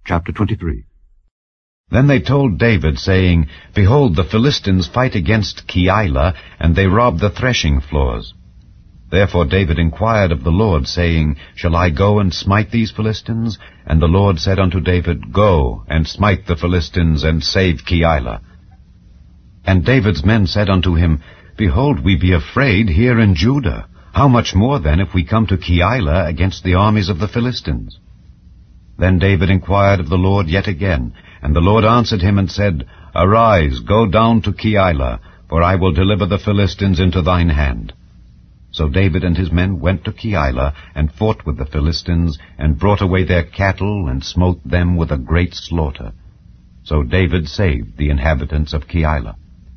Chapter 23. Then they told David, saying, Behold, the Philistines fight against Keilah, and they rob the threshing floors. Therefore David inquired of the Lord, saying, Shall I go and smite these Philistines? And the Lord said unto David, Go, and smite the Philistines, and save Keilah. And David's men said unto him, Behold, we be afraid here in Judah. How much more then if we come to Keilah against the armies of the Philistines? Then David inquired of the Lord yet again, and the Lord answered him and said, Arise, go down to Keilah, for I will deliver the Philistines into thine hand. So David and his men went to Keilah, and fought with the Philistines, and brought away their cattle, and smote them with a great slaughter. So David saved the inhabitants of Keilah.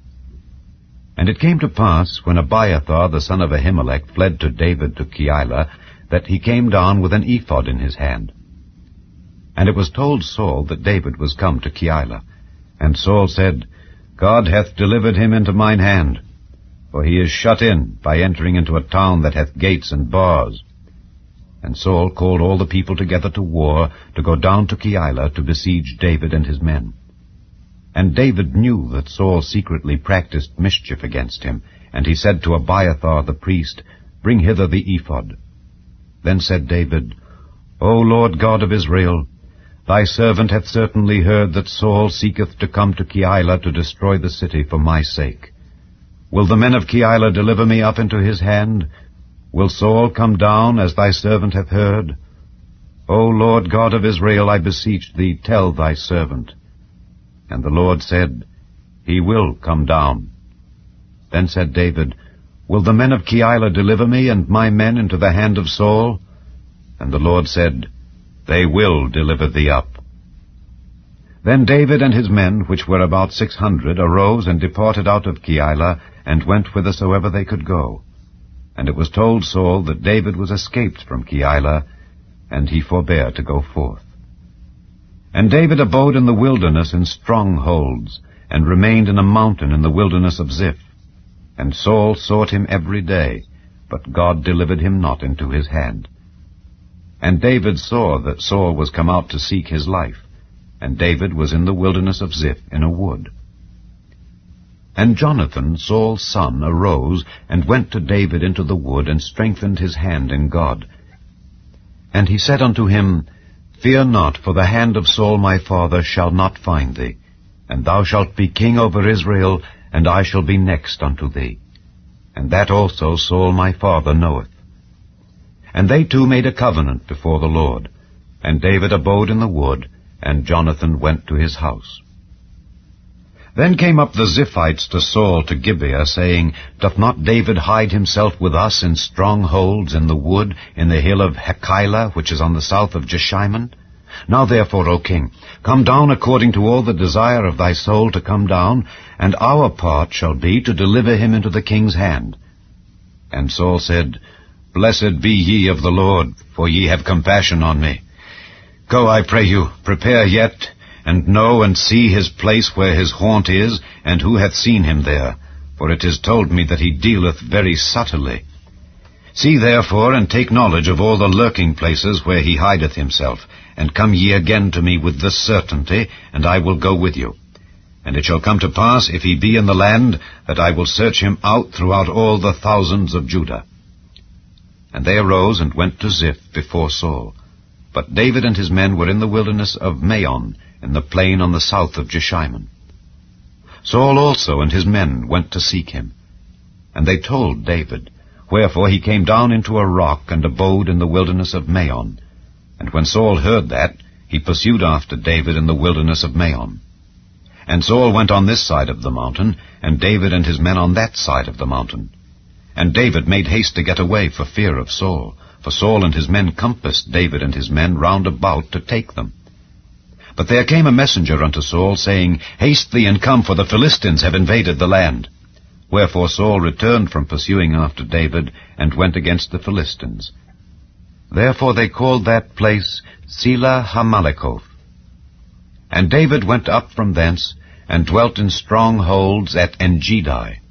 And it came to pass, when Abiathar the son of Ahimelech fled to David to Keilah, that he came down with an ephod in his hand. And it was told Saul that David was come to Keilah. And Saul said, God hath delivered him into mine hand, for he is shut in by entering into a town that hath gates and bars. And Saul called all the people together to war, to go down to Keilah to besiege David and his men. And David knew that Saul secretly practiced mischief against him, and he said to Abiathar the priest, Bring hither the ephod. Then said David, O Lord God of Israel, thy servant hath certainly heard that Saul seeketh to come to Keilah to destroy the city for my sake. Will the men of Keilah deliver me up into his hand? Will Saul come down, as thy servant hath heard? O Lord God of Israel, I beseech thee, tell thy servant. And the Lord said, He will come down. Then said David, Will the men of Keilah deliver me and my men into the hand of Saul? And the Lord said, They will deliver thee up. Then David and his men, which were about 600, arose and departed out of Keilah, and went whithersoever they could go. And it was told Saul that David was escaped from Keilah, and he forbare to go forth. And David abode in the wilderness in strongholds, and remained in a mountain in the wilderness of Ziph. And Saul sought him every day, but God delivered him not into his hand. And David saw that Saul was come out to seek his life, and David was in the wilderness of Ziph in a wood. And Jonathan, Saul's son, arose, and went to David into the wood, and strengthened his hand in God. And he said unto him, Fear not, for the hand of Saul my father shall not find thee, and thou shalt be king over Israel, and I shall be next unto thee. And that also Saul my father knoweth. And they two made a covenant before the Lord. And David abode in the wood, and Jonathan went to his house. Then came up the Ziphites to Saul to Gibeah, saying, Doth not David hide himself with us in strongholds in the wood, in the hill of Keilah, which is on the south of Jeshimon? Now therefore, O king, come down according to all the desire of thy soul to come down, and our part shall be to deliver him into the king's hand. And Saul said, Blessed be ye of the Lord, for ye have compassion on me. Go, I pray you, prepare yet, and know and see his place where his haunt is, and who hath seen him there, for it is told me that he dealeth very subtilly. See therefore, and take knowledge of all the lurking places where he hideth himself, and come ye again to me with this certainty, and I will go with you. And it shall come to pass, if he be in the land, that I will search him out throughout all the thousands of Judah. And they arose and went to Ziph before Saul. But David and his men were in the wilderness of Maon, in the plain on the south of Jeshimon. Saul also and his men went to seek him. And they told David, wherefore he came down into a rock, and abode in the wilderness of Maon. And when Saul heard that, he pursued after David in the wilderness of Maon. And Saul went on this side of the mountain, and David and his men on that side of the mountain. And David made haste to get away for fear of Saul, for Saul and his men compassed David and his men round about to take them. But there came a messenger unto Saul, saying, Haste thee and come, for the Philistines have invaded the land. Wherefore Saul returned from pursuing after David, and went against the Philistines. Therefore they called that place Selah Hammalekoth. And David went up from thence, and dwelt in strongholds at Engedi.